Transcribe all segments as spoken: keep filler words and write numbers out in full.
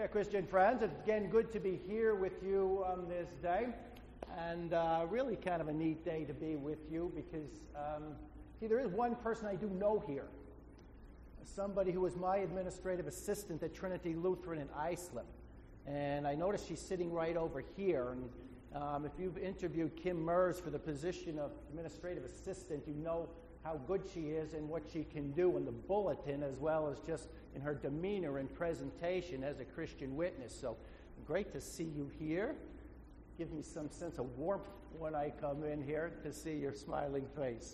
Christian friends, it's again good to be here with you on this day, and uh, really kind of a neat day to be with you because, um, see, there is one person I do know here, somebody who was my administrative assistant at Trinity Lutheran in Islip, and I noticed she's sitting right over here, and um, if you've interviewed Kim Mers for the position of administrative assistant, you know how good she is and what she can do in the bulletin, as well as just in her demeanor and presentation as a Christian witness. So great to see you here. Gives me some sense of warmth when I come in here to see your smiling face.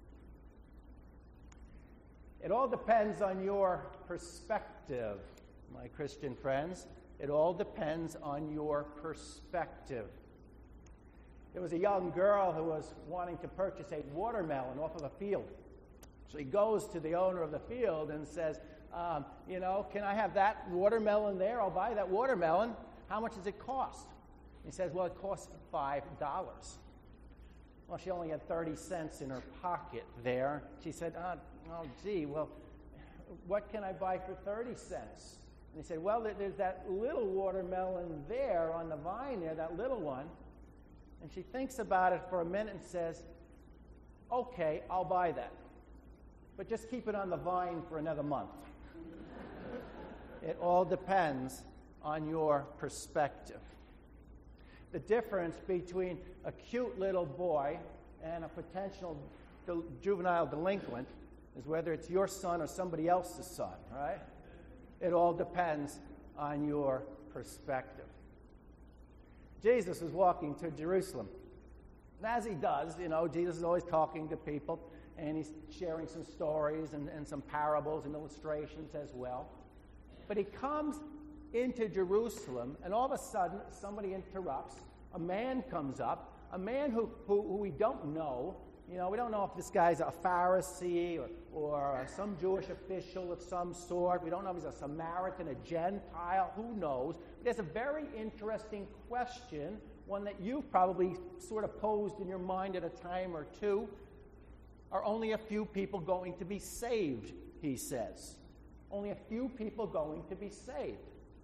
It all depends on your perspective, my Christian friends. It all depends on your perspective. There was a young girl who was wanting to purchase a watermelon off of a field. So he goes to the owner of the field and says, um, you know, can I have that watermelon there? I'll buy that watermelon. How much does it cost? He says, well, it costs five dollars. Well, she only had thirty cents in her pocket there. She said, oh, oh gee, well, what can I buy for thirty cents? And he said, well, there's that little watermelon there on the vine there, that little one. And she thinks about it for a minute and says, okay, I'll buy that. But just keep it on the vine for another month. It all depends on your perspective. The difference between a cute little boy and a potential del- juvenile delinquent is whether it's your son or somebody else's son, right? It all depends on your perspective. Jesus was walking to Jerusalem. And as he does, you know, Jesus is always talking to people, and he's sharing some stories and, and some parables and illustrations as well. But he comes into Jerusalem, and all of a sudden, somebody interrupts. A man comes up, a man who, who, who we don't know. You know, we don't know if this guy's a Pharisee or, or some Jewish official of some sort. We don't know if he's a Samaritan, a Gentile, who knows. There's a very interesting question, one that you've probably sort of posed in your mind at a time or two. Are only a few people going to be saved, he says. Only a few people going to be saved.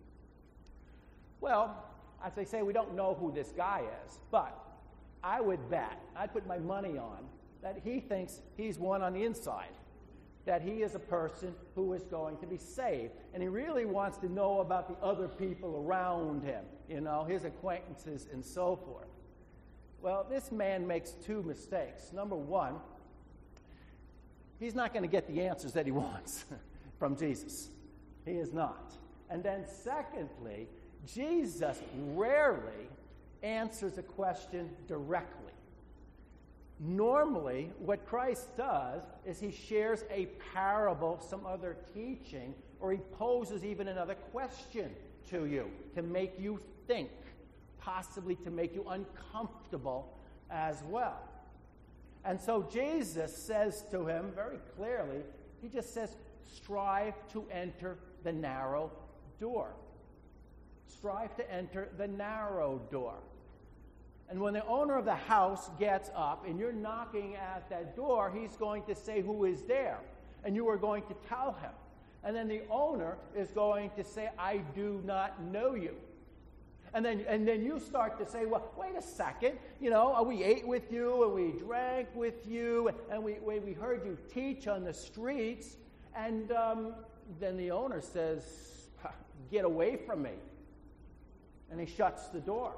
Well, as they say, we don't know who this guy is, but I would bet, I'd put my money on, that he thinks he's one on the inside, that he is a person who is going to be saved. And he really wants to know about the other people around him, you know, his acquaintances and so forth. Well, this man makes two mistakes. Number one, he's not going to get the answers that he wants from Jesus. He is not. And then secondly, Jesus rarely answers a question directly. Normally, what Christ does is he shares a parable, some other teaching, or he poses even another question to you to make you think, possibly to make you uncomfortable as well. And so Jesus says to him very clearly, he just says, strive to enter the narrow door. Strive to enter the narrow door. And when the owner of the house gets up and you're knocking at that door, he's going to say who is there. And you are going to tell him. And then the owner is going to say, I do not know you. And then and then you start to say, well, wait a second. You know, we ate with you and we drank with you and we, we, we heard you teach on the streets. And um, then the owner says, get away from me. And he shuts the door.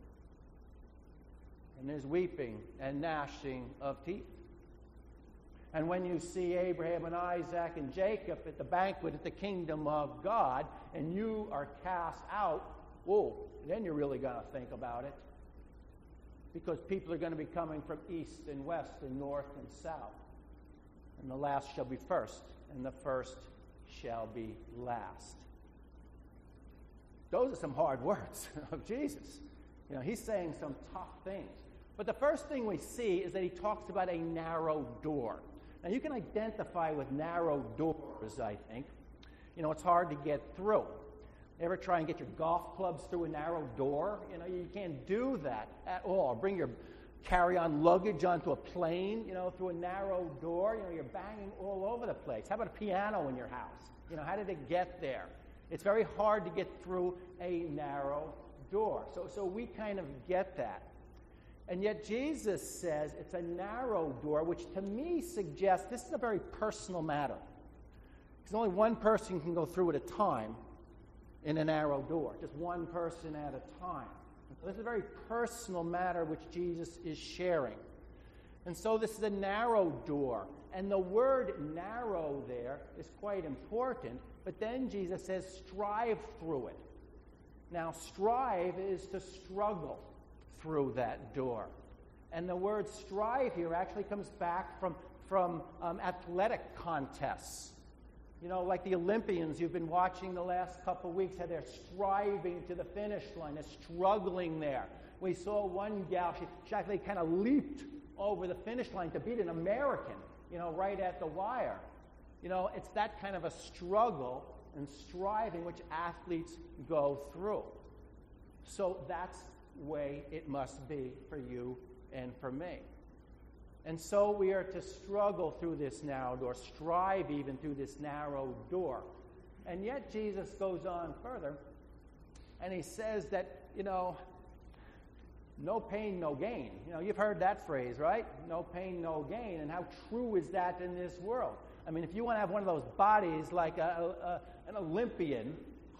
And there's weeping and gnashing of teeth. And when you see Abraham and Isaac and Jacob at the banquet at the kingdom of God, and you are cast out, whoa, then you're really going to think about it. Because people are going to be coming from east and west and north and south. And the last shall be first, and the first shall be last. Those are some hard words of Jesus. You know, he's saying some tough things. But the first thing we see is that he talks about a narrow door. Now, you can identify with narrow doors, I think. You know, it's hard to get through. You ever try and get your golf clubs through a narrow door? You know, you can't do that at all. Bring your carry-on luggage onto a plane, you know, through a narrow door. You know, you're banging all over the place. How about a piano in your house? You know, how did it get there? It's very hard to get through a narrow door. So, so we kind of get that. And yet Jesus says it's a narrow door, which to me suggests this is a very personal matter. Because only one person can go through at a time in a narrow door, just one person at a time. So this is a very personal matter which Jesus is sharing. And so this is a narrow door. And the word narrow there is quite important. But then Jesus says strive through it. Now, strive is to struggle through that door. And the word strive here actually comes back from, from um, athletic contests. You know, like the Olympians you've been watching the last couple of weeks, how they're striving to the finish line, they're struggling there. We saw one gal, she, she actually kind of leaped over the finish line to beat an American, you know, right at the wire. You know, it's that kind of a struggle and striving which athletes go through. So that's the way it must be for you and for me. And so we are to struggle through this narrow door, strive even through this narrow door. And yet Jesus goes on further, and he says that, you know, no pain, no gain. You know, you've heard that phrase, right? No pain, no gain. And how true is that in this world? I mean, if you want to have one of those bodies like a, a, an Olympian,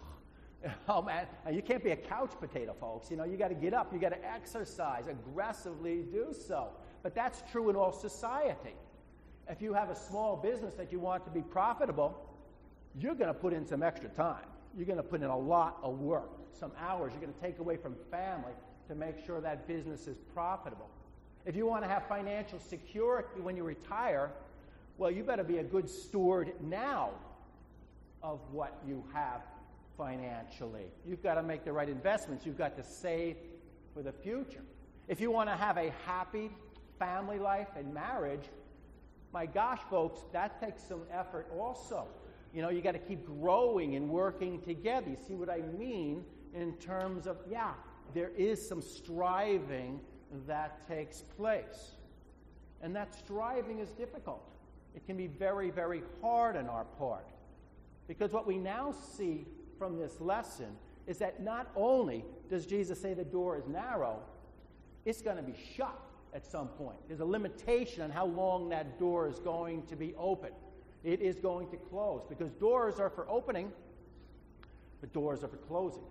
oh man, you can't be a couch potato, folks. You know, you got to get up, you got to exercise, aggressively do so. But that's true in all society. If you have a small business that you want to be profitable, you're going to put in some extra time. You're going to put in a lot of work, some hours you're going to take away from family to make sure that business is profitable. If you want to have financial security when you retire, well, you better be a good steward now of what you have financially. You've got to make the right investments. You've got to save for the future. If you want to have a happy family life and marriage, my gosh, folks, that takes some effort also. You know, you got to keep growing and working together. You see what I mean in terms of, yeah, there is some striving that takes place. And that striving is difficult. It can be very, very hard on our part. Because what we now see from this lesson is that not only does Jesus say the door is narrow, it's going to be shut at some point. There's a limitation on how long that door is going to be open. It is going to close because doors are for opening, but doors are for closing.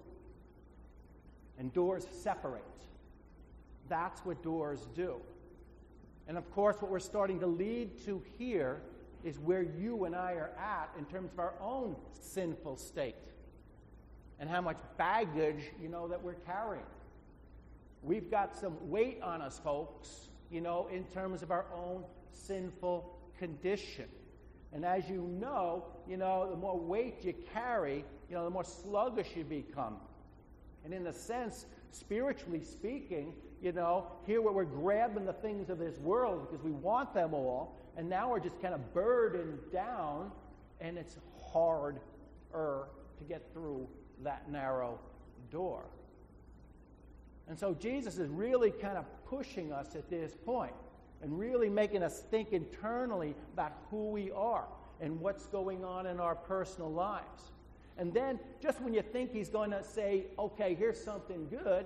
And doors separate. That's what doors do. And of course, what we're starting to lead to here is where you and I are at in terms of our own sinful state and how much baggage, you know, that we're carrying. We've got some weight on us, folks, you know, in terms of our own sinful condition. And as you know, you know, the more weight you carry, you know, the more sluggish you become. And in a sense, spiritually speaking, you know, here where we're grabbing the things of this world because we want them all, and now we're just kind of burdened down, and it's harder to get through that narrow door. And so Jesus is really kind of pushing us at this point and really making us think internally about who we are and what's going on in our personal lives. And then just when you think he's going to say, okay, here's something good,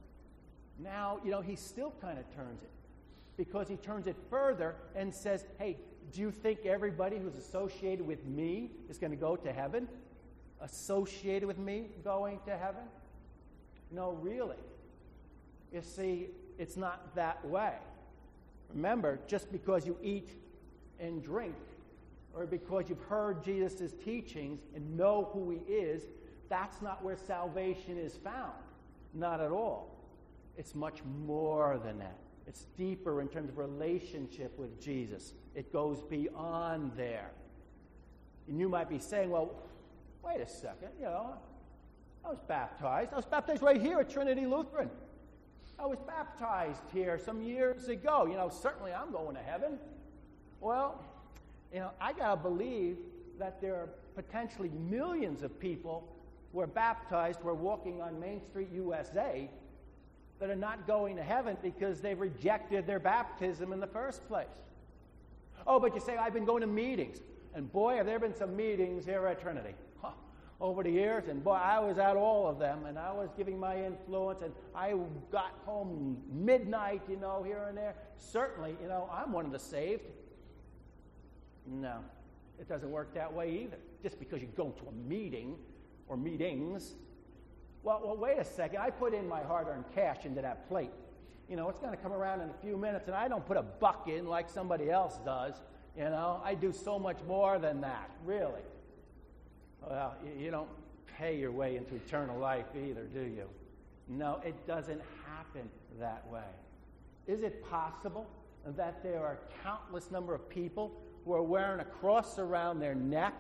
now, you know, he still kind of turns it. Because he turns it further and says, hey, do you think everybody who's associated with me is going to go to heaven? Associated with me going to heaven? No, really. You see, it's not that way. Remember, just because you eat and drink, or because you've heard Jesus' teachings and know who he is, that's not where salvation is found. Not at all. It's much more than that. It's deeper in terms of relationship with Jesus. It goes beyond there. And you might be saying, well, wait a second, you know, I was baptized. I was baptized right here at Trinity Lutheran. I was baptized here some years ago. You know, certainly I'm going to heaven. Well, you know, I got to believe that there are potentially millions of people who are baptized, who are walking on Main Street, U S A, that are not going to heaven because they rejected their baptism in the first place. Oh, but you say, I've been going to meetings. And boy, have there been some meetings here at Trinity. Huh. over the years, and boy, I was at all of them, and I was giving my influence, and I got home midnight, you know, here and there. Certainly, you know, I'm one of the saved. No, it doesn't work that way either. Just because you go to a meeting or meetings. Well, well, wait a second. I put in my hard-earned cash into that plate. You know, it's going to come around in a few minutes, and I don't put a buck in like somebody else does. You know, I do so much more than that, really. Well, you, you don't pay your way into eternal life either, do you? No, it doesn't happen that way. Is it possible that there are a countless number of people who are wearing a cross around their neck,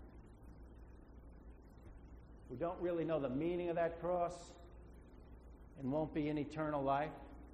who don't really know the meaning of that cross and won't be in eternal life?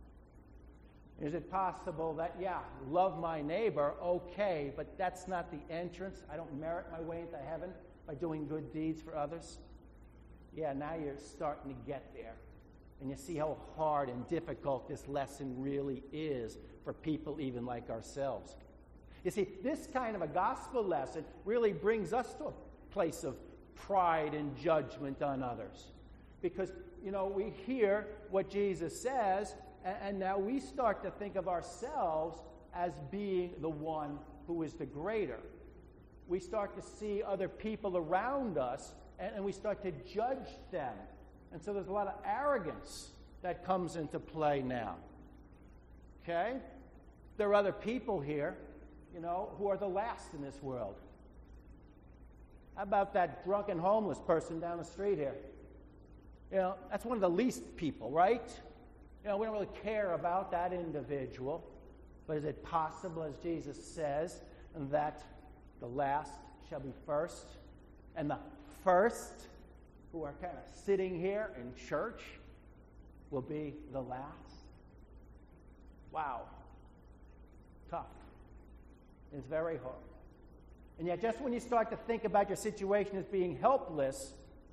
Is it possible that, yeah, love my neighbor, okay, but that's not the entrance? I don't merit my way into heaven by doing good deeds for others? Yeah, now you're starting to get there. And you see how hard and difficult this lesson really is for people even like ourselves. You see, this kind of a gospel lesson really brings us to a place of pride and judgment on others. Because, you know, we hear what Jesus says, and, and now we start to think of ourselves as being the one who is the greater. We start to see other people around us, and, and we start to judge them. And so there's a lot of arrogance that comes into play now. Okay? There are other people here, you know, who are the last in this world. How about that drunken homeless person down the street here? You know, that's one of the least people, right? You know, we don't really care about that individual. But is it possible, as Jesus says, that the last shall be first, and the first, who are kind of sitting here in church, will be the last? Wow. Tough. It's very hard. And yet, just when you start to think about your situation as being helpless,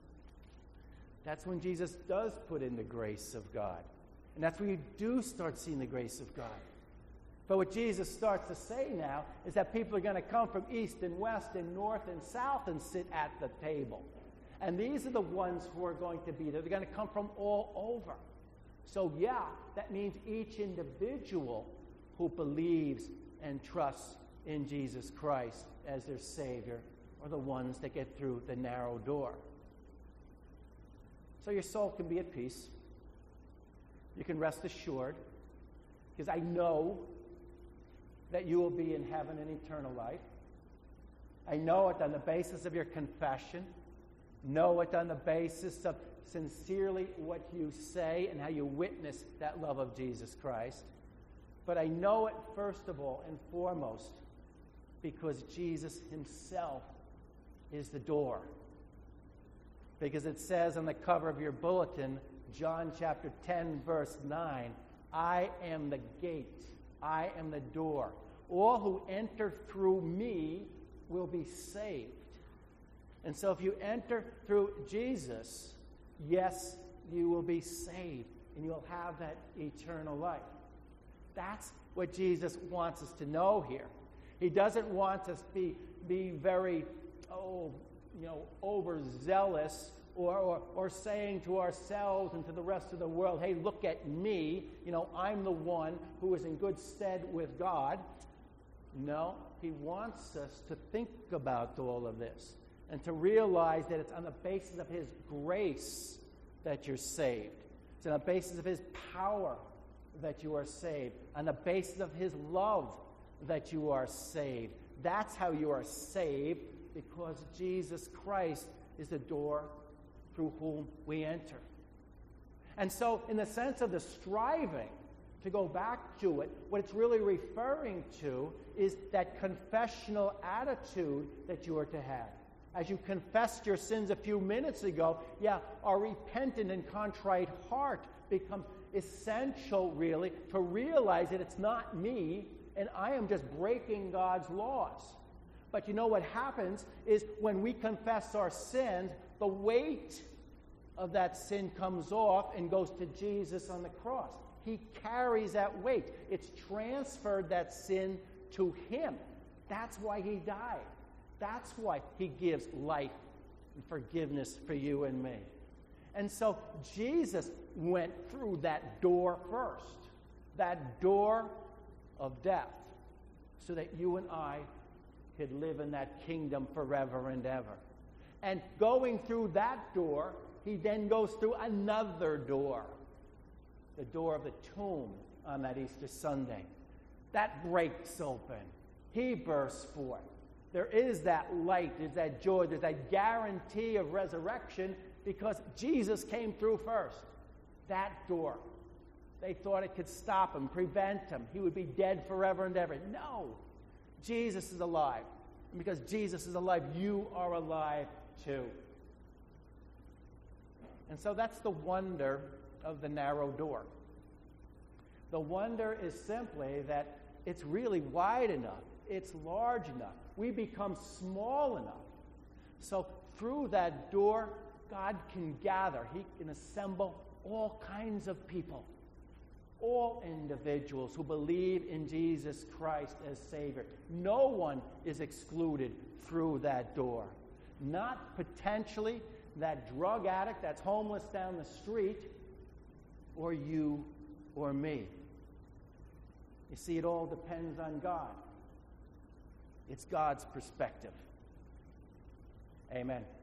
that's when Jesus does put in the grace of God. And that's when you do start seeing the grace of God. But what Jesus starts to say now is that people are going to come from east and west and north and south and sit at the table. And these are the ones who are going to be there. They're going to come from all over. So yeah, that means each individual who believes and trusts in Jesus Christ as their Savior are the ones that get through the narrow door. So your soul can be at peace. You can rest assured, because I know that you will be in heaven in eternal life. I know it on the basis of your confession. Know it on the basis of sincerely what you say and how you witness that love of Jesus Christ. But I know it first of all and foremost because Jesus himself is the door. Because it says on the cover of your bulletin, John chapter ten, verse nine, I am the gate. I am the door. All who enter through me will be saved. And so if you enter through Jesus, yes, you will be saved, and you'll have that eternal life. That's what Jesus wants us to know here. He doesn't want us to be, be very, oh, you know, overzealous or, or, or saying to ourselves and to the rest of the world, hey, look at me. You know, I'm the one who is in good stead with God. No, he wants us to think about all of this and to realize that it's on the basis of his grace that you're saved. It's on the basis of his power that you are saved. On the basis of his love that you are saved. That's how you are saved, because Jesus Christ is the door through whom we enter. And so, in the sense of the striving, to go back to it, what it's really referring to is that confessional attitude that you are to have. As you confessed your sins a few minutes ago, yeah, our repentant and contrite heart becomes essential, really, to realize that it's not me and I am just breaking God's laws. But you know what happens is when we confess our sins, the weight of that sin comes off and goes to Jesus on the cross. He carries that weight. It's transferred that sin to him. That's why he died. That's why he gives life and forgiveness for you and me. And so Jesus went through that door first, that door of death, so that you and I could live in that kingdom forever and ever. And going through that door, he then goes through another door, the door of the tomb on that Easter Sunday. That breaks open. He bursts forth. There is that light, there's that joy, there's that guarantee of resurrection because Jesus came through first. That door. They thought it could stop him, prevent him. He would be dead forever and ever. No. Jesus is alive. And because Jesus is alive, you are alive too. And so that's the wonder of the narrow door. The wonder is simply that it's really wide enough. It's large enough. We become small enough. So through that door, God can gather. He can assemble all kinds of people. All individuals who believe in Jesus Christ as Savior. No one is excluded through that door. Not potentially that drug addict that's homeless down the street, or you or me. You see, it all depends on God. It's God's perspective. Amen.